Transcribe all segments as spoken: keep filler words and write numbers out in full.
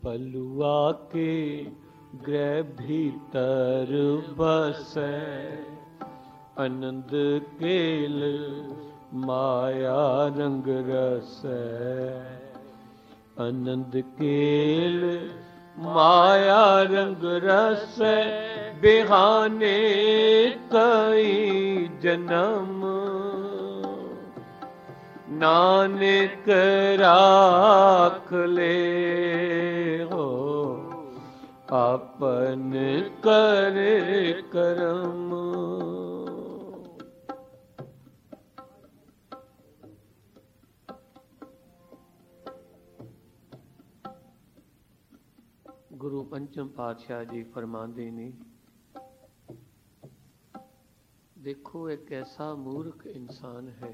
पलुआ के गृह भीतर बसै, आनंद केल माया रंग रसै। आनंद केल माया रंग रसै, बिहाने कई जन्म। नानक राख ले हो आपन कर करम। गुरु पंचम पातशाह जी फरमाते ने, देखो एक ऐसा मूर्ख इंसान है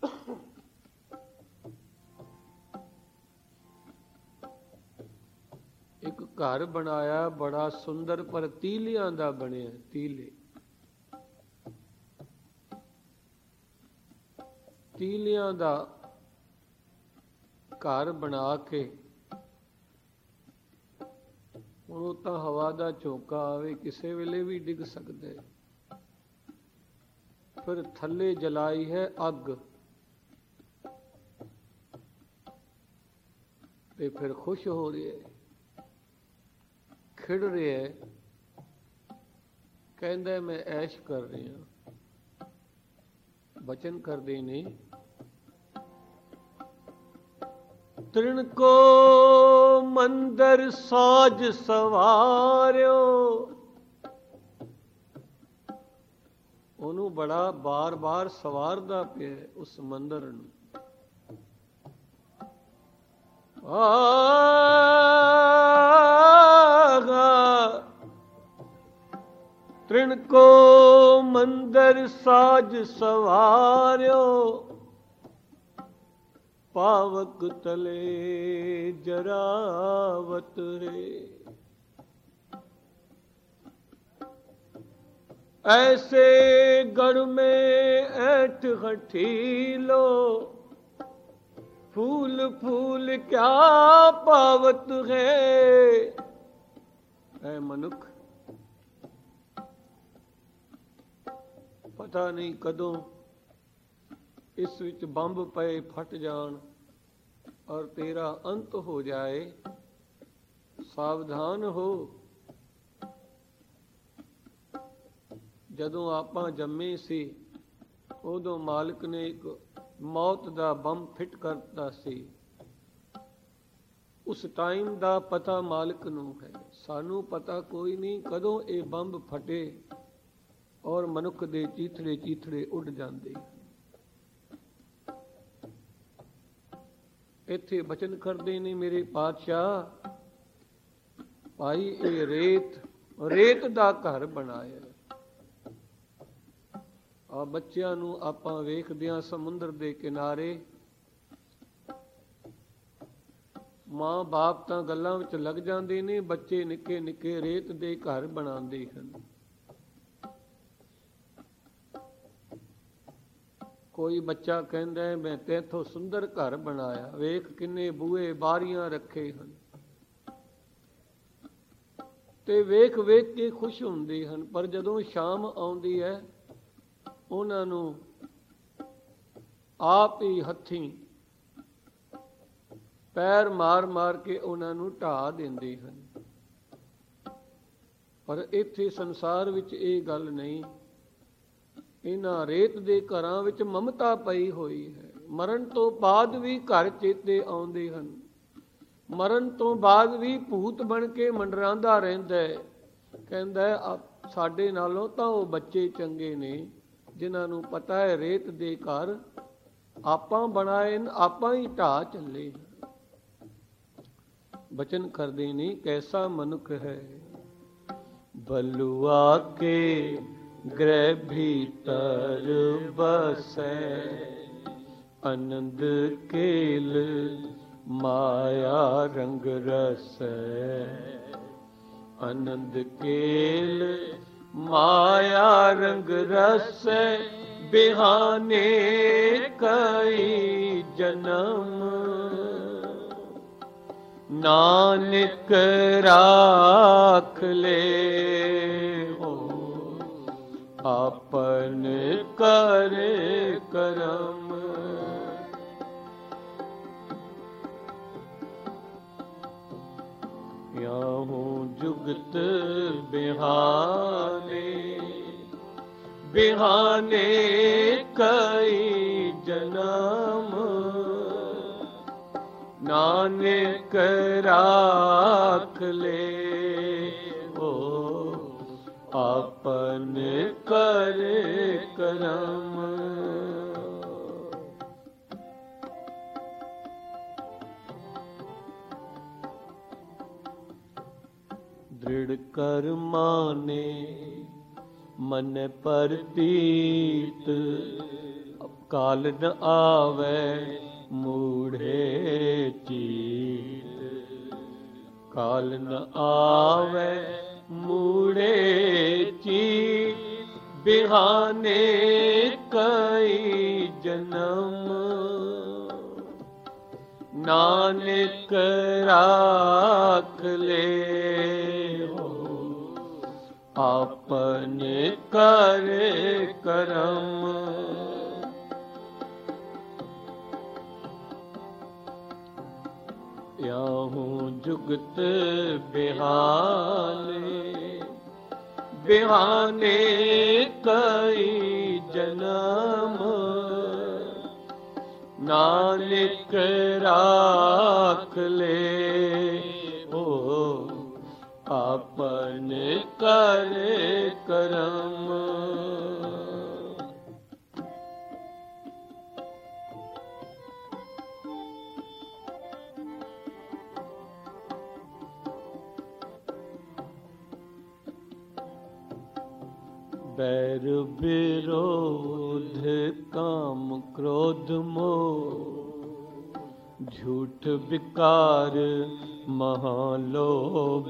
एक घर बनाया बड़ा सुंदर, पर तीलियां दा बनिया। तीले तीलियां दा घर बना के ਹੁਣ ਉਹ ਤਾਂ ਹਵਾ ਦਾ ਝੋਂਕਾ ਆਵੇ ਕਿਸੇ ਵੇਲੇ ਵੀ ਡਿੱਗ ਸਕਦਾ ਹੈ। ਫਿਰ ਥੱਲੇ ਜਲਾਈ ਹੈ ਅੱਗ, ਤੇ ਫਿਰ ਖੁਸ਼ ਹੋ ਰਿਹਾ ਹੈ, ਖਿੜ ਰਿਹਾ ਹੈ, ਕਹਿੰਦਾ ਮੈਂ ਐਸ਼ ਕਰ ਰਿਹਾ। ਬਚਨ ਕਰਦੇ ਨੇ, ਤ੍ਰਿਣ ਕੋ ਮੰਦਰ ਸਾਜ ਸਵਾਰਿਓ। ਉਹਨੂੰ ਬੜਾ ਬਾਰ-ਬਾਰ ਸਵਾਰਦਾ ਪਿਆ ਉਸ ਮੰਦਰ ਨੂੰ। ਤ੍ਰਿਣ ਕੋ ਮੰਦਰ ਸਾਜ ਸਵਾਰਿਓ, पावक तले जरावत रे। ऐसे गढ़ में ऐठ हठीलो, फूल फूल क्या पावत है। ऐ मनुख, पता नहीं कदों इस विच बंब पए फट जान और तेरा अंत हो जाए। सावधान हो। जदों आपां जम्मे सी उदों मालिक ने एक मौत दा बंब फिट करता सी। उस टाइम दा पता मालिक नूं है, सानू पता कोई नहीं कदों ये बंब फटे और मनुख दे चीथड़े चीथड़े उड़ जांदे। ਇੱਥੇ ਬਚਨ ਕਰਦੇ ਨੇ ਮੇਰੇ ਪਾਤਸ਼ਾਹ, ਭਾਈ ਇਹ ਰੇਤ ਰੇਤ ਦਾ ਘਰ ਬਣਾਇਆ। ਆ ਬੱਚਿਆਂ ਨੂੰ ਆਪਾਂ ਵੇਖਦੇ ਹਾਂ ਸਮੁੰਦਰ ਦੇ ਕਿਨਾਰੇ, ਮਾਂ ਬਾਪ ਤਾਂ ਗੱਲਾਂ ਵਿੱਚ ਲੱਗ ਜਾਂਦੇ ਨੇ, ਬੱਚੇ ਨਿੱਕੇ ਨਿੱਕੇ ਰੇਤ ਦੇ ਘਰ ਬਣਾਉਂਦੇ ਹਨ। ਕੋਈ ਬੱਚਾ ਕਹਿੰਦਾ ਹੈ ਮੈਂ ਤੇਥੋਂ ਸੁੰਦਰ ਘਰ ਬਣਾਇਆ, ਵੇਖ ਕਿੰਨੇ ਬੂਹੇ ਬਾਰੀਆਂ ਰੱਖੇ ਹਨ, ਤੇ ਵੇਖ ਵੇਖ ਕੇ ਖੁਸ਼ ਹੁੰਦੇ ਹਨ। ਪਰ ਜਦੋਂ ਸ਼ਾਮ ਆਉਂਦੀ ਹੈ ਉਹਨਾਂ ਨੂੰ ਆਪ ਹੀ ਹੱਥੀਂ ਪੈਰ ਮਾਰ ਮਾਰ ਕੇ ਉਹਨਾਂ ਨੂੰ ਢਾਹ ਦਿੰਦੇ ਹਨ। ਪਰ ਇੱਥੇ ਸੰਸਾਰ ਵਿੱਚ ਇਹ ਗੱਲ ਨਹੀਂ। ਇਹਨਾਂ ਰੇਤ ਦੇ ਘਰਾਂ ਵਿੱਚ ਮਮਤਾ ਪਈ ਹੋਈ ਹੈ। ਮਰਨ ਤੋਂ ਬਾਅਦ ਵੀ ਘਰ ਚੇਤੇ ਆਉਂਦੇ ਹਨ। ਮਰਨ ਤੋਂ ਬਾਅਦ ਵੀ ਭੂਤ ਬਣ ਕੇ ਮੰਡਰਾਂਦਾ ਰਹਿੰਦਾ ਹੈ। ਕਹਿੰਦਾ ਸਾਡੇ ਨਾਲੋਂ ਤਾਂ ਉਹ ਬੱਚੇ ਚੰਗੇ ਨੇ ਜਿਨ੍ਹਾਂ ਨੂੰ ਪਤਾ ਹੈ ਰੇਤ ਦੇ ਘਰ ਆਪਾਂ ਬਣਾਏ, ਆਪਾਂ ਹੀ ਢਾਹ ਚੱਲੇ। ਬਚਨ ਕਰਦੇ ਨੇ, ਕੈਸਾ ਮਨੁੱਖ ਹੈ ਬਲੂਆ ਕੇ गृह भीतर बसै, आनंद केल माया रंग रसै। आनंद केल माया रंग रसै, बिहाने कई जन्म। ਨਾਨਕ ਰਾਖ ਲੈ ਹੋ ਆਪਨ ਕਰ ਕਰਮ। ਯਾਹੂ ਜੁਗਤ ਬਿਹਾਨੇ ਬਿਹਾਨੇ ਕਈ ਜਨਮ। ਨਾਨਕ ਰਾਖ ਲੈ ਹੋ ਆਪਨ ਕਰ ਕਰਮ। ਦ੍ਰਿੜ ਕਰ ਮਾਨੇ ਮਨ ਪ੍ਰਤੀਤ ਕਾਲ ਨ ਆਵੈ ਮੂੜੇ ਚੀਤ। ਕਾਲ ਨ ਆਵੈ ਮੂੜੇ ਚੀਤ ਬਿਹਾਨੇ ਕਈ ਜਨਮ। ਨਾਨਕ ਰਾਖ ਲੈ ਹੋ ਆਪਨ ਕਰ ਕਰਮ। ਯਾਹੂ ਜੁਗਤ ਬਿਹਾਨੇ ਬਿਹਾਨੇ ਕਈ ਜਨਮ। ਨਾਨਕ ਰਾਖ ਲੈ ਹੋ ਆਪਨ ਕਰ ਕਰਮ। बैर विरोध काम क्रोध मोह झूठ विकार महालोभ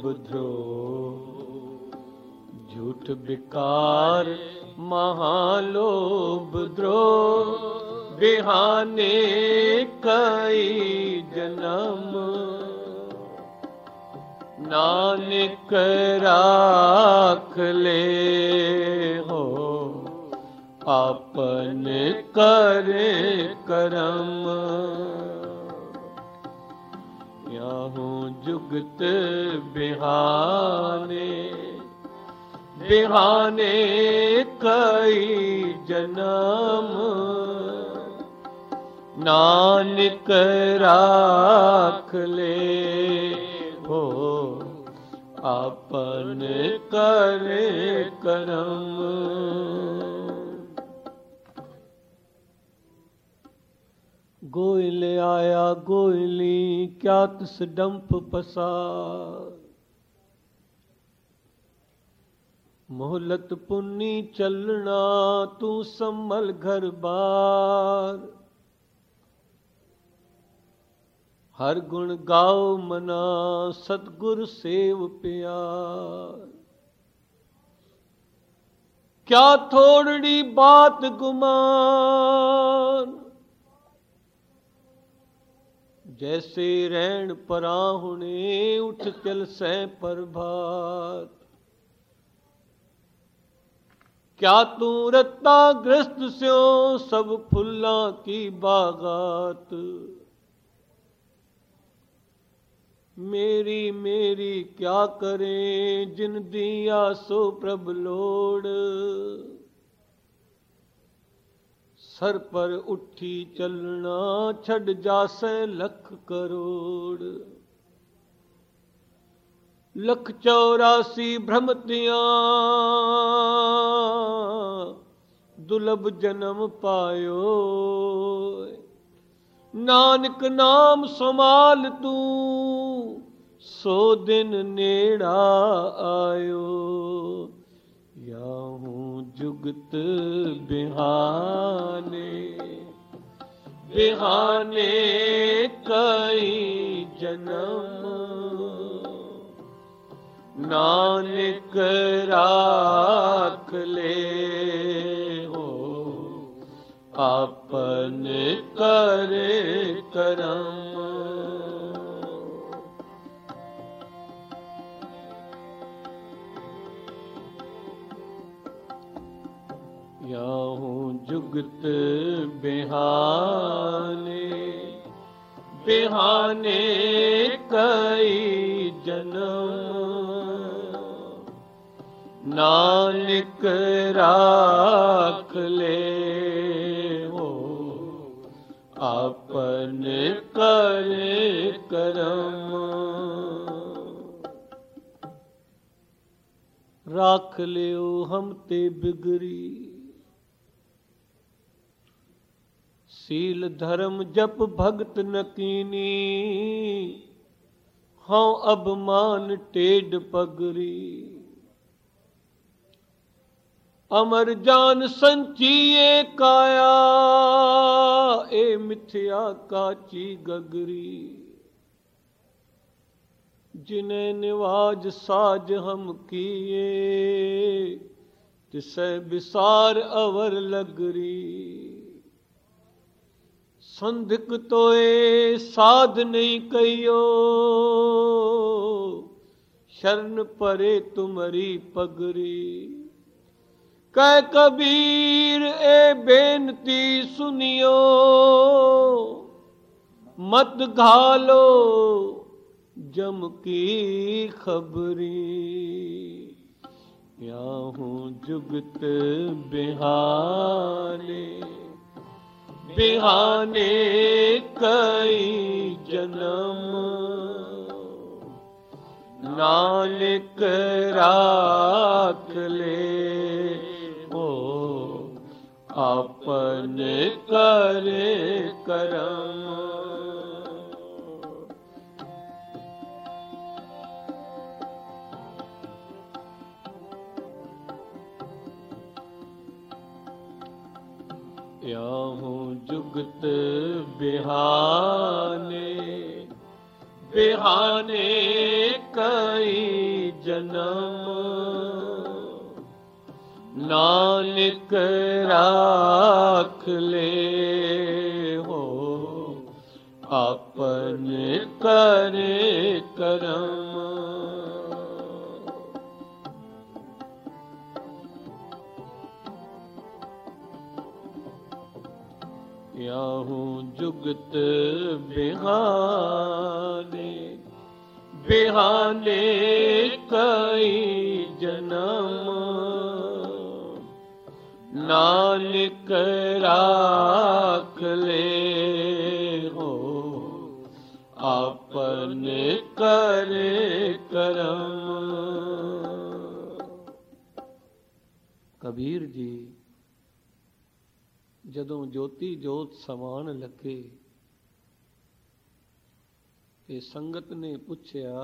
द्रोह। झूठ विकार महालोभ द्रोह बिहाने कई जन्म। नानक राख ले हो आपन कर करम। याहू जुगत बिहाने बिहाने कई जन्म। नानक राख ले हो आपन कर करम। गोइल आया गोइली क्या तिस डंप पसार। मोहलत पुन्नी चलना तू संभल घर बार। हर गुण गाओ मना सतगुर सेव प्यार। क्या थोड़ी बात गुमान जैसे रैन पराहुणे उठ चल सै प्रभात। क्या तू रत्ता ग्रस्त स्यो सब फुल्लां की बागात। मेरी मेरी क्या करें जिन दिया सो प्रभ लोड़। सर पर उठी चलना छड़ जासे लख करोड़। लख चौरासी भ्रमतियां दुलभ जन्म पायो। नानक नाम संभाल तू सो दिन नेड़ा आयो। याहू जुगत बिहाने बिहाने कई जन्म। नानक राख ले हो आपन कर करम। याहूँ जुगत बिहाने बिहाने कई जन्म नानक राख ले हो आपन करे करम राख लियो हम ते बिगड़ी सील धर्म जप भगत न कीनी हाँ अबमान टेढ़ पगरी अमर जान संचिए काया ए मिथ्या काची गगरी जिन्हें निवाज साज हम किए तिसे विसार अवर लगरी संधिक तोए साध नहीं कहियो शरण परे तुम्हारी पगरी कह कबीर ए बेनती सुनियो मत घालो जम की खबरी याहूँ जुगत बिहाने बिहाने कई जन्म नानक राख ले हो आपन करे करम याहूँ जुगत बिहाने बिहाने कई जन्म नानक राख ले हो आपन करे करम याहूँ जुगत बिहाने बिहाने कई जन्म नानक राख ले हो आपन करे करम कबीर जी ਜਦੋਂ ਜੋਤੀ ਜੋਤ ਸਮਾਨ ਲੱਗੇ ਤੇ ਸੰਗਤ ਨੇ ਪੁੱਛਿਆ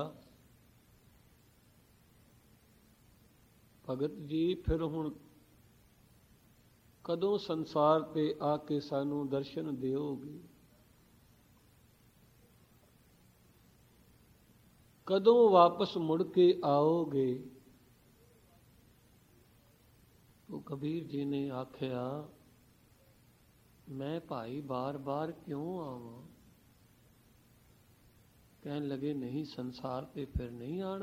ਭਗਤ ਜੀ ਫਿਰ ਹੁਣ ਕਦੋਂ ਸੰਸਾਰ ਤੇ ਆ ਕੇ ਸਾਨੂੰ ਦਰਸ਼ਨ ਦਿਓਗੇ ਕਦੋਂ ਵਾਪਸ ਮੁੜ ਕੇ ਆਓਗੇ ਉਹ ਕਬੀਰ ਜੀ ਨੇ ਆਖਿਆ मैं भाई बार बार क्यों आवां कहन लगे नहीं संसार पे फिर नहीं आना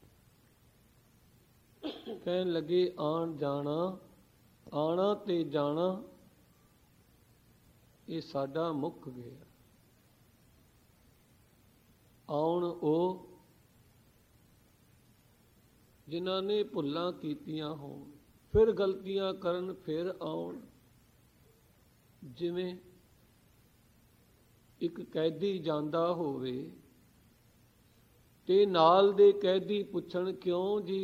कहन लगे आन जाना आना ते जाना ये साडा मुक गया आउण ਉਹ जिन्हां ने भुल्लां कीतियां होण फिर गलतियां करन फिर आउण ਜਿਵੇਂ ਇੱਕ ਕੈਦੀ ਜਾਂਦਾ ਹੋਵੇ ਤੇ ਨਾਲ ਦੇ ਕੈਦੀ ਪੁੱਛਣ ਕਿਉਂ ਜੀ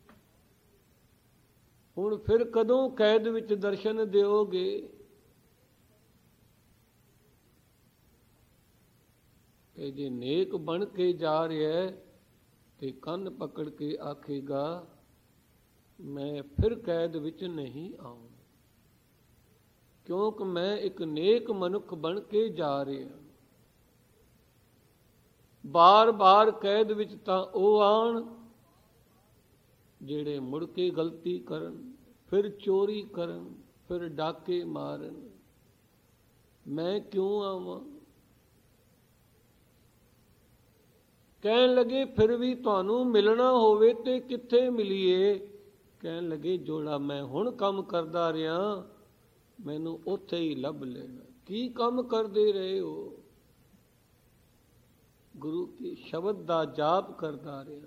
ਹੁਣ ਫਿਰ ਕਦੋਂ ਕੈਦ ਵਿੱਚ ਦਰਸ਼ਨ ਦਿਓਗੇ ਕਿ ਜੇ ਨੇਕ ਬਣ ਕੇ ਜਾ ਰਿਹਾ ਤੇ ਕੰਨ ਪਕੜ ਕੇ ਆਖੇਗਾ ਮੈਂ ਫਿਰ ਕੈਦ ਵਿੱਚ ਨਹੀਂ ਆਉਂ ਕਿਉਂਕਿ ਮੈਂ ਇੱਕ ਨੇਕ ਮਨੁੱਖ ਬਣ ਕੇ ਜਾ ਰਿਹਾ ਬਾਰ-ਬਾਰ ਕੈਦ ਵਿੱਚ ਤਾਂ ਉਹ ਆਣ ਜਿਹੜੇ ਮੁੜ ਕੇ ਗਲਤੀ ਕਰਨ ਫਿਰ ਚੋਰੀ ਕਰਨ ਫਿਰ ਡਾਕੇ ਮਾਰਨ ਮੈਂ ਕਿਉਂ ਆਵਾਂ ਕਹਿਣ ਲੱਗੇ ਫਿਰ ਵੀ ਤੁਹਾਨੂੰ ਮਿਲਣਾ ਹੋਵੇ ਤੇ ਕਿੱਥੇ ਮਿਲੀਏ ਕਹਿਣ ਲੱਗੇ ਜੋੜਾ ਮੈਂ ਹੁਣ ਕੰਮ ਕਰਦਾ ਰਿਹਾ, ਮੈਨੂੰ ਉੱਥੇ ਹੀ ਲੱਭ ਲੈਣਾ। ਕੀ ਕੰਮ ਕਰਦੇ ਰਹੇ ਹੋ? ਗੁਰੂ ਕੀ ਸ਼ਬਦ ਦਾ ਜਾਪ ਕਰਦਾ ਰਿਹਾ।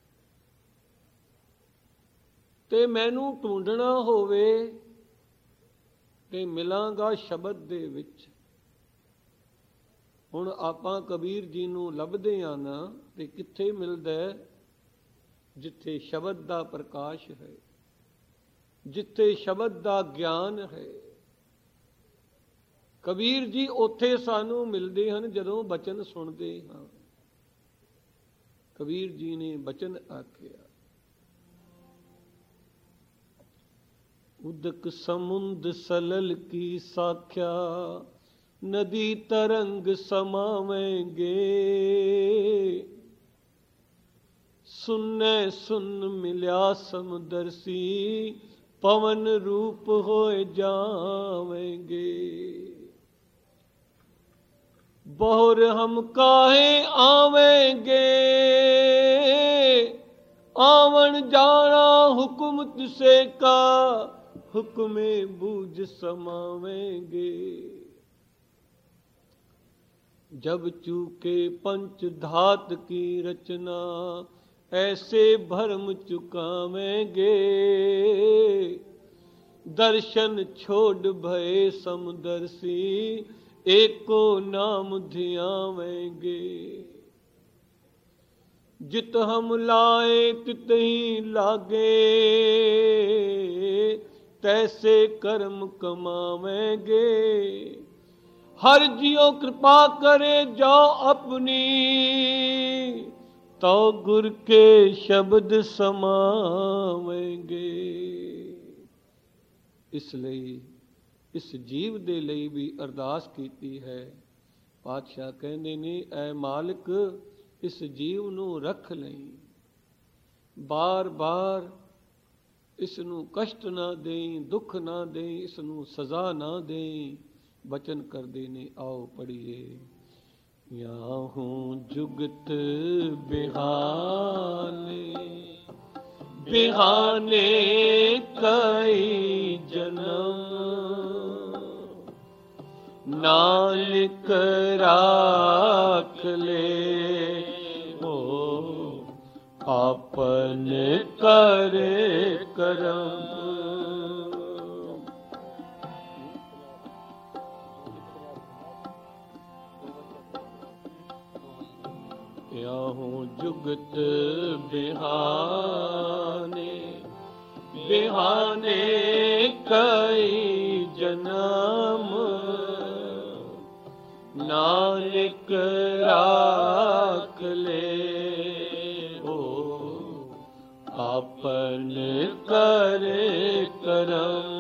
ਤੇ ਮੈਨੂੰ ਢੂੰਡਣਾ ਹੋਵੇ ਤੇ ਮਿਲਾਂਗਾ ਸ਼ਬਦ ਦੇ ਵਿੱਚ। ਹੁਣ ਆਪਾਂ ਕਬੀਰ ਜੀ ਨੂੰ ਲੱਭਦੇ ਆ ਨਾ, ਤੇ ਕਿੱਥੇ ਮਿਲਦਾ? ਜਿੱਥੇ ਸ਼ਬਦ ਦਾ ਪ੍ਰਕਾਸ਼ ਹੈ, ਜਿੱਥੇ ਸ਼ਬਦ ਦਾ ਗਿਆਨ ਹੈ। ਕਬੀਰ ਜੀ ਉੱਥੇ ਸਾਨੂੰ ਮਿਲਦੇ ਹਨ ਜਦੋਂ ਬਚਨ ਸੁਣਦੇ ਹਾਂ। ਕਬੀਰ ਜੀ ਨੇ ਬਚਨ ਆਖਿਆ, ਉਦਕ ਸਮੁੰਦ ਸਲਲ ਕੀ ਸਾਖਿਆ, ਨਦੀ ਤਰੰਗ ਸਮਾਵੇਂਗੇ। ਸੁਨੈ ਸੁਨ ਮਿਲਿਆ ਸਮਦਰਸੀ, ਪਵਨ ਰੂਪ ਹੋਏ ਜਾਵੇਂਗੇ। ਬਹੁਰ ਹਮ ਕਾਹੇ ਆਵੇਂਗੇ, ਆਵਣ ਜਾਣਾ ਹੁਕਮ ਤਿਸੇ ਕਾ, ਹੁਕਮੇ ਬੂਝ ਸਮਾਵੇਂਗੇ। जब चूके पंच धात की रचना, ऐसे भरम चुकावेंगे। दर्शन छोड़ भय समदर्शी, एको नाम ध्यावेंगे। जित हम लाए तित ही लागे, तैसे कर्म कमावेंगे। हर जियो कृपा करे जो अपनी, तो गुर के शब्द समावेंगे। इस ਲਈ ਇਸ ਜੀਵ ਦੇ ਲਈ ਵੀ ਅਰਦਾਸ ਕੀਤੀ ਹੈ। ਪਾਤਸ਼ਾਹ ਕਹਿੰਦੇ ਨੇ, ਐ ਮਾਲਕ ਇਸ ਜੀਵ ਨੂੰ ਰੱਖ ਲਈ, ਬਾਰ ਬਾਰ ਇਸ ਨੂੰ ਕਸ਼ਟ ਨਾ ਦੇਈ, ਦੁੱਖ ਨਾ ਦੇਈ, ਇਸ ਨੂੰ ਸਜ਼ਾ ਨਾ ਦੇਈ। ਬਚਨ ਕਰਦੇ ਨੇ, ਆਓ ਪੜੀਏ। ਯਾਹੂੰ ਜੁਗਤ ਬਿਹਾਨੇ, ਬਿਹਾਨੇ ਕਈ ਜਨਮ, ਨਾਨਕ ਰਾਖ ਲੈ ਹੋ ਆਪਨ ਕਰੇ ਕਰਮ। याहूँ जुगत बिहाने, बिहाने कई जन्म, नानक राख ले हो आपन करे करम।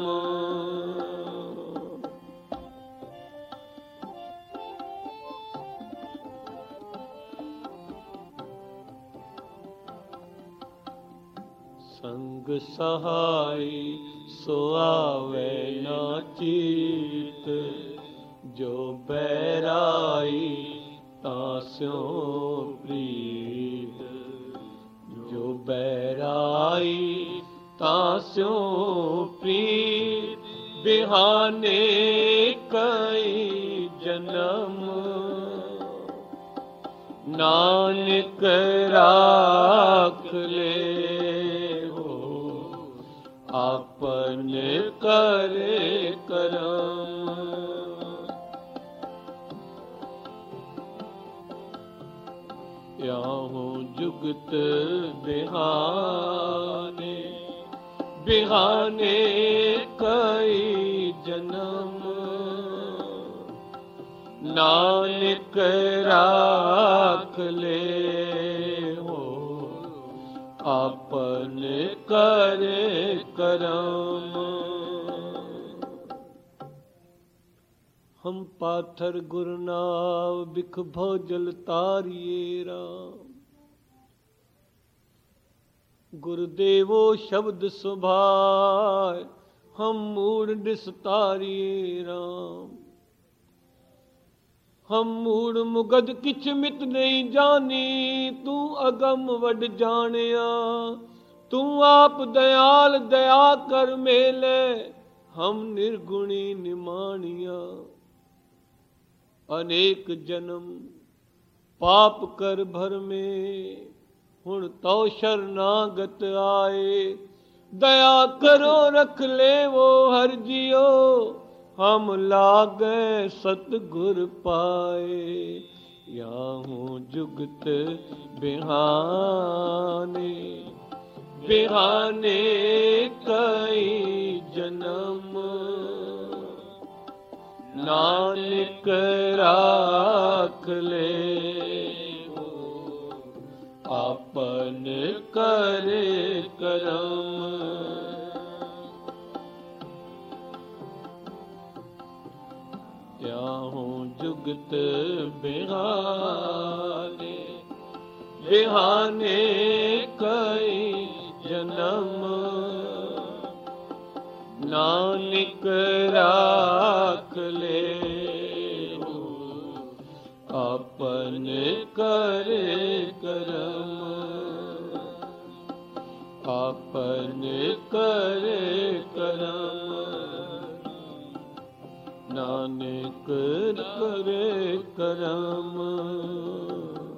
संग सहाय सो आवे ना चीत, जो बैराई तास्यों प्रीत। जो बैराई तास्यों प्रीत, बिहाने कई जन्म, नानक राख ले आपन करे करम। याहूँ जुगत बिहाने, बिहाने कई जन्म, नानक राख ले हो आपन करे करम। हम पाथर गुरनाव बिख भोजल तारिये राम। गुरुदेवो शब्द सुभाय, हम मूड निस्तारिये राम। हम मूड मुगद किछ मित नहीं जानी, तू अगम वड जानिया। ਤੂੰ ਆਪ ਦਇਆਲ ਦਇਆ ਕਰ ਮੇਲੇ, ਹਮ ਨਿਰਗੁਣੀ ਨਿਮਾਣੀਆਂ। ਅਨੇਕ ਜਨਮ ਪਾਪ ਕਰ ਭਰਮੇ, ਹੁਣ ਤਉ ਸ਼ਰਨਾਗਤ ਆਏ। ਦਇਆ ਕਰੋ ਰਖ ਲੇਵੋ ਹਰ ਜਿਉ, ਹਮ ਲਾਗੇ ਸਤਿਗੁਰ ਪਾਏ। ਯਾਹੂ ਜੁਗਤ ਬਿਹਾਨੇ, ਬਿਹਾਨੇ ਕਈ ਜਨਮ। ਨਾਨਕ ਰਾਖ ਲੇਵੋ ਆਪਨ ਕਰੇ ਕਰਮ। ਤਿਆਹੂ ਜੁਗਤ ਬਿਹਾਨੇ, ਬਿਹਾਨੇ ਕਈ ਜਨਮ। ਨਾਨਕ ਰਾਖ ਲੇਵੋ ਆਪਨ ਕਰੇ ਕਰਮ। ਆਪਨ ਕਰੇ ਕਰਮ, ਨਾਨਕ ਕਰੇ ਕਰਮ।